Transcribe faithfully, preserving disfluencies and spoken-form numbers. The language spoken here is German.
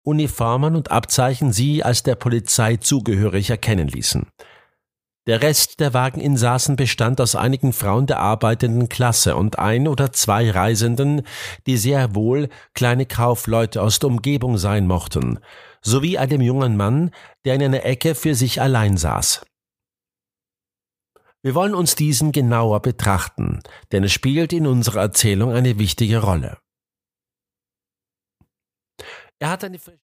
Uniformen und Abzeichen sie als der Polizei zugehörig erkennen ließen. Der Rest der Wageninsassen bestand aus einigen Frauen der arbeitenden Klasse und ein oder zwei Reisenden, die sehr wohl kleine Kaufleute aus der Umgebung sein mochten, sowie einem jungen Mann, der in einer Ecke für sich allein saß. Wir wollen uns diesen genauer betrachten, denn es spielt in unserer Erzählung eine wichtige Rolle. Er hat eine